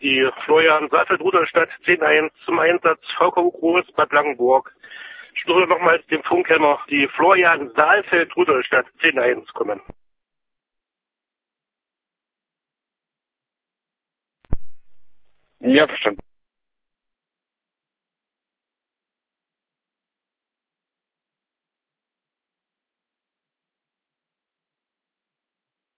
die Florian Saalfeld-Rudolstadt 10-1 zum Einsatz, VKU Groß, Bad Langenburg. Ich würde nochmals dem Funkkenner die Florian Saalfeld-Rudolstadt 10-1 kommen. Ja, verstanden.